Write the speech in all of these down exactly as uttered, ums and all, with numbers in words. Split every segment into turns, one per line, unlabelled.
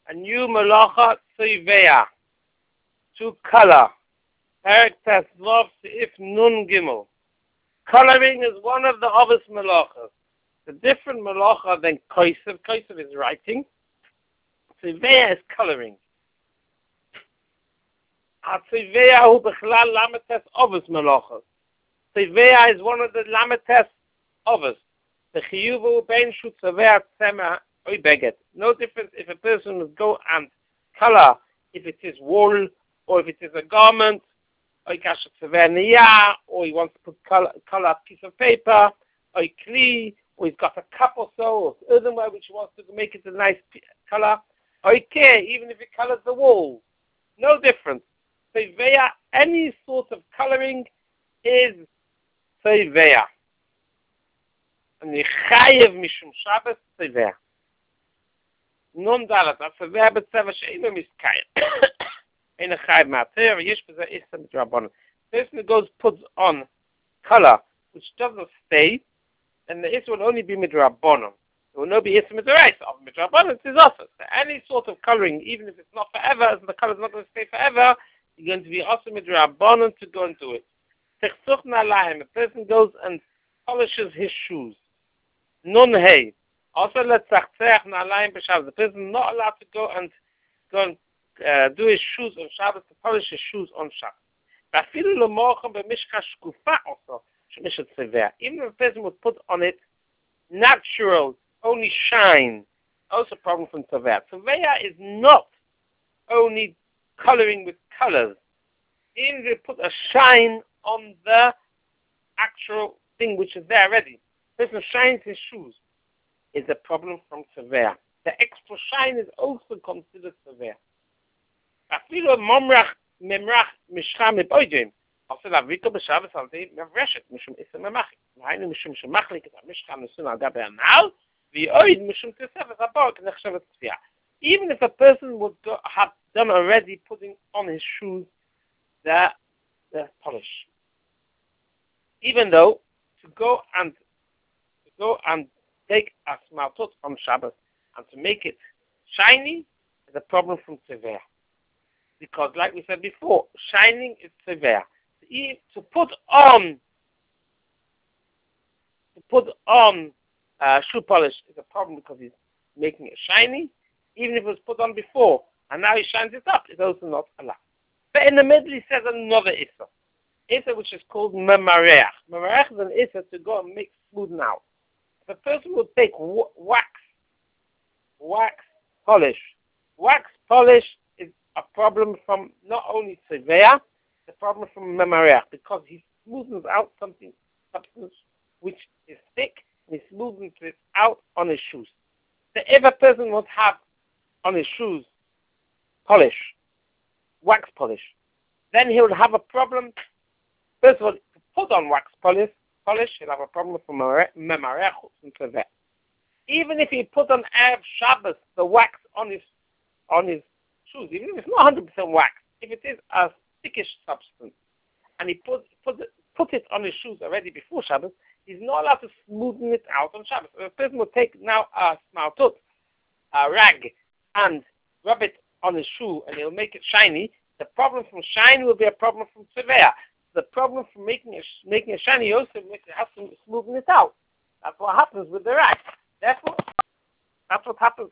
a new malacha tzivea, to color. Perek Tesvav Seif Nun Gimel. Coloring is one of the obvious malachas. The different malacha than Kosev. Kosev is writing. Tzivea is coloring. Tzivea hu bechlal lametes obvious malachas. Tzivea is one of the lametes obvious. The chiyuv bein shu tzivea tzema oy beget. No difference if a person would go and color, if it is wool or if it is a garment, or or he wants to put color, color a piece of paper, or a kli, or he's got a cup or so, or earthenware which he wants to make it a nice color, or he care, even if it colors the walls. No difference. Seveya, any sort of coloring is Seveya. And the chayev mishum Shabbos, Seveya. Nun dalat, a Seveya betzeva she'inu miskayim. In a chayiv mater, yish b'zeh issa midrabanan. Person goes puts on color which doesn't stay, and the issa will only be midrabanan. It will not be issa midrabanan. Of midrabanan, it is also. So any sort of coloring, even if it's not forever, as the color is not going to stay forever, you're going to be also midrabanan to go into it. Techsuch na'alaim. A person goes and polishes his shoes. Nun hey. Also let's tzachtzech na'alaim b'Shabbos. The person is not allowed to go and go and Uh, do his shoes on Shabbos, to polish his shoes on Shabbos. Also, even if a person would put on it natural, only shine, also a problem from Tavea. Tavea is not only coloring with colors. Even if you put a shine on the actual thing which is there already, the person shines his shoes, is a problem from Tavea. The extra shine is also considered Tavea. אפילו ממרח ממרח משחה מבוידים עושה להביקו בשבת על די מברשת משום איסה ממחי והיינו משום שמחליק את המשחה נוסון על גבי הנעל ויועיד משום תוספת הבור כנחשבת צפייה. Even if a person would go, have done already putting on his shoes the, the polish, even though to go and to go and take a smartot on Shabbos and to make it shiny is a problem from Tevea. Because, like we said before, shining is severe. To put on, to put on uh, shoe polish is a problem because he's making it shiny. Even if it was put on before and now he shines it up, it's also not allowed. But in the middle, he says another issa, issa which is called memareach. Memareach is an issa to go and make smoothen out. If a person would take w- wax, wax polish, wax polish. A problem from not only Tevea, the problem from Memareach, because he smoothens out something, substance which is thick, and he smoothens it out on his shoes. So if a person would have on his shoes polish, wax polish, then he would have a problem. First of all, to put on wax polish, polish, he'll have a problem from Memareach and Tevea. Even if he put on Erev Shabbos the wax on his on his shoes, even if it's not one hundred percent wax, if it is a thickish substance, and he put put it, put it on his shoes already before Shabbos, he's not allowed to smoothen it out on Shabbos. If a person will take now a smartut, a rag, and rub it on his shoe, and he'll make it shiny, the problem from shine will be a problem from Tevea. The problem from making it making it shiny also makes it have to smoothen it out. That's what happens with the rag. Therefore, that's what happens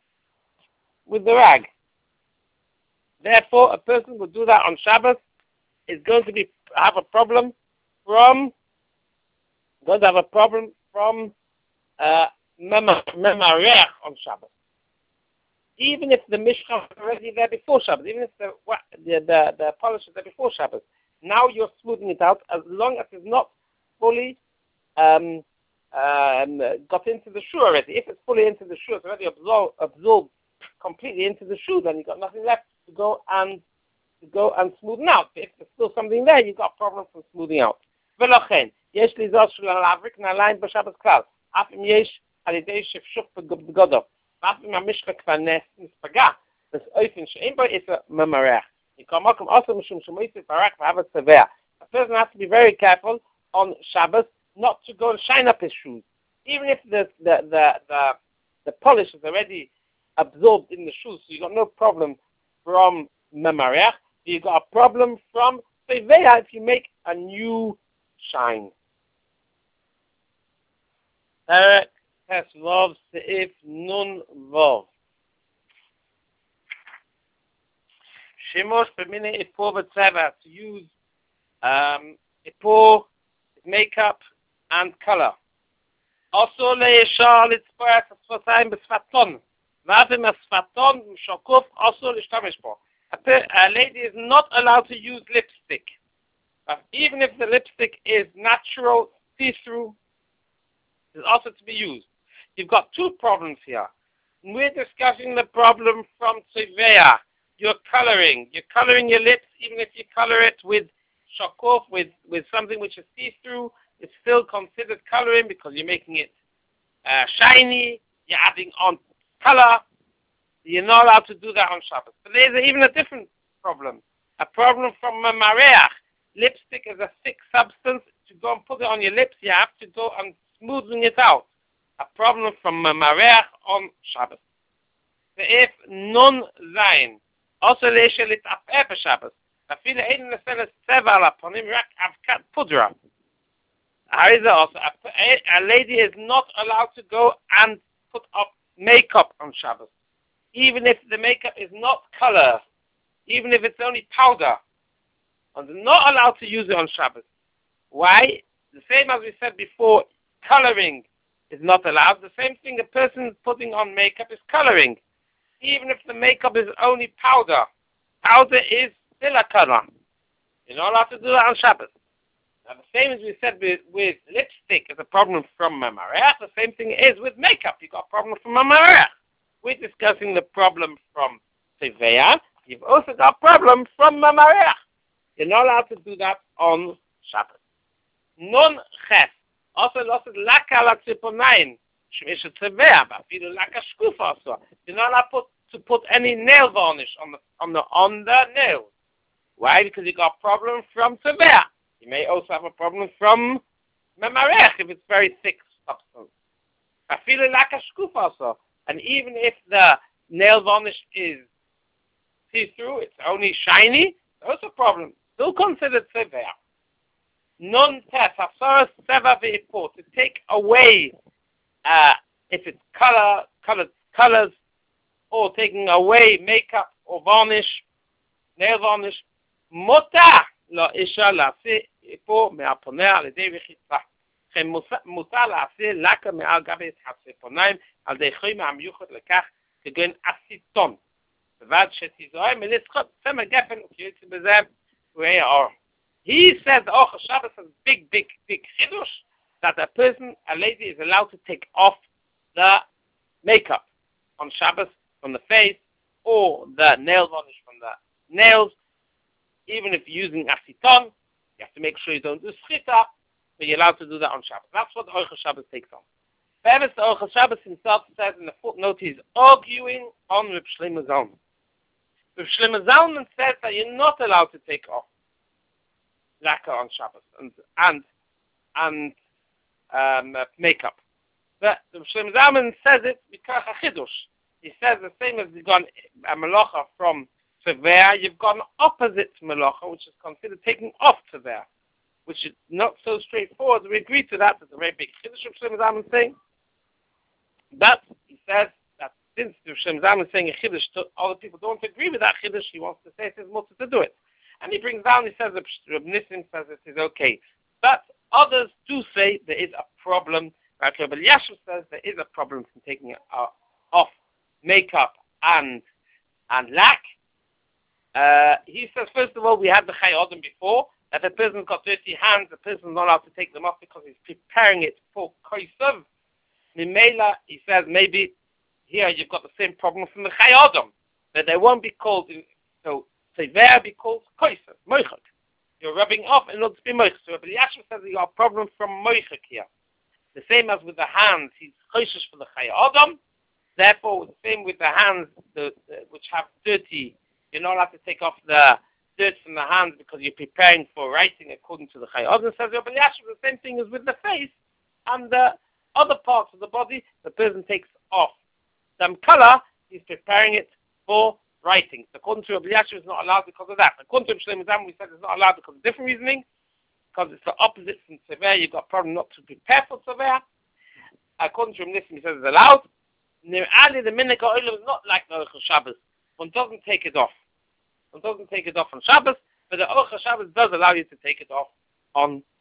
with the rag. Therefore, a person who do that on Shabbos is going to be have a problem from going to have a problem from uh, memareach on Shabbos. Even if the mishkan is already there before Shabbos, even if the the the, the polish is there before Shabbos, now you're smoothing it out as long as it's not fully um, um, got into the shoe already. If it's fully into the shoe, it's already absorbed, absorbed completely into the shoe, then you've got nothing left to go and to go and smoothen out. But if there's still something there, you've got a problem from smoothing out. ולכן, יש לזוז של להבריק נעליים בשבת כלל, אף אם יש על ידי שפשוף בגודו, ואף אם המשחה כבר נספגע, אז אופן שאין בו איזה ממרח. יקום מקום also משום שמויסי פרק ואהבת צבע. A person has to be very careful on Shabbos not to go and shine up his shoes. Even if the the the the, the polish is already absorbed in the shoes, so you got no problem from memarech. You got a problem from Seveya if you make a new shine. Perek Tes Vav Seif Nun Vav. Shimosh B'mine Ipor B'tzeva, to use um, Ipor, makeup, and color. Also le'eshar litzpoer et ha'sfatayim b'sfaton. V'avim ha'sfaton shokuf also l'shtamish bo. A lady is not allowed to use lipstick. But even if the lipstick is natural, see-through, it's also to be used. You've got two problems here. We're discussing the problem from Tzeveya. You're coloring. You're coloring your lips, even if you color it with shokuf, with, with something which is see-through, it's still considered coloring because you're making it uh, shiny, you're adding on color. You're not allowed to do that on Shabbos. But there's even a different problem. A problem from mareach. Lipstick is a thick substance. To go and put it on your lips, you have to go and smoothing it out. A problem from mareach on Shabbos. If non zayin, also leisha litapeh b'Shabbos. Afile ein neseles tzeval upon him, rak avkat pudra. Also, a, a lady is not allowed to go and put up makeup on Shabbos, even if the makeup is not color, even if it's only powder. And they're not allowed to use it on Shabbos. Why? The same as we said before, coloring is not allowed. The same thing, a person putting on makeup is coloring, even if the makeup is only powder. Powder is still a color. You're not allowed to do that on Shabbos. Now, the same as we said with, with lipstick is a problem from mamarech, the same thing is with makeup. You've got a problem from mamarech. We're discussing the problem from Tzeveya. You've also got a problem from mamarech. You're not allowed to do that on Shabbos. Non ches. Also, lost it laka la tziponayin. Shmish Tzeveya, but if you laka shkufa also. You're not allowed put, to put any nail varnish on the on the on the nails. Why? Because you got a problem from Tzeveya. You may also have a problem from memarech if it's very thick substance. Afilu laka shkufa also. And even if the nail varnish is see-through, it's only shiny, there's also a problem. Still considered Tzeveya. Non tes hasaras seva ve'ipor, to take away uh, if it's color, colored colors, or taking away makeup or varnish, nail varnish, mota la isha la'aseh איפור מהפונע על ידי רחיצה. לכן מותר לעשה לקה מעל גבי הציפורניים על ידי חומר המיוחד לכך כגון אסיטון. בבד שתיזוהר מלצחות צמר גפן וכיוצא בזה רואי האור. He says, oh, Shabbos has big, big, big chidush, that a person, a lady, is allowed to take off the makeup on Shabbos from the face or the nail varnish from the nails, even if you're using aceton. You have to make sure you don't do schita, but you're allowed to do that on Shabbos. That's what the Orchel Shabbos takes on. Perhaps the Orchel Shabbos himself says in the footnote he's arguing on Reb Shlomo Zalman. Reb Shlomo Zalman says that you're not allowed to take off lacquer on Shabbos and and and um, uh, makeup. But Reb Shlomo Zalman says it because a chidush. He says the same as you've got a melacha from Tzeveya, you've got an opposite melacha, which is considered taking off Tzeveya, which is not so straightforward. We agree to that. It's a very big chiddush of Shlomo Zalman saying. But he says that since Shlomo Zalman is saying a chiddush, other people don't agree with that chiddush. He wants to say it is mutter to do it, and he brings down. He says that Reb Nissim says it is okay, but others do say there is a problem. Like Reb Elyashiv says there is a problem from taking uh, off makeup and and lack. Uh, he says, first of all, we had the Chai Adam before, that a person's got dirty hands, the person's not allowed to take them off because he's preparing it for Koisav. Mimela, he says, maybe here you've got the same problem from the Chai Adam, that they won't be called, so Tzeveya be called Koisav, Moichak. You're rubbing off in order to be Moichak. So Rabbi Yashem says you got a problem from Moichak here. The same as with the hands, he's Koishish for the Chai Adam, therefore, the same with the hands, the, the, which have dirty. You're not allowed to take off the dirt from the hands because you're preparing for writing according to the Chai Adam. Says Rabbi Elyashiv, the same thing is with the face and the other parts of the body. The person takes off some color. he's preparing it for writing. The according to Rabbi Yashiv is not allowed because of that. According to Shlomo Zalman, we said it's not allowed because of different reasoning, because it's the opposite from Sever. You've got a problem not to prepare for Sever. According to Rabbi Nissim, he says it's allowed. Near Ali, the Minhag HaOlam is not like the Aruch Shabbos. One doesn't take it off. One doesn't take it off on Shabbos, but the Aruch Shabbos does allow you to take it off on